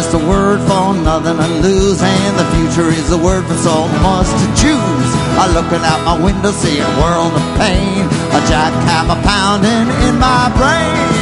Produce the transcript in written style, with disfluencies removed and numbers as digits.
just a word for nothing to lose, and the future is a word for so much to choose. I'm looking out my window, seeing a world of pain, a jackhammer pounding in my brain.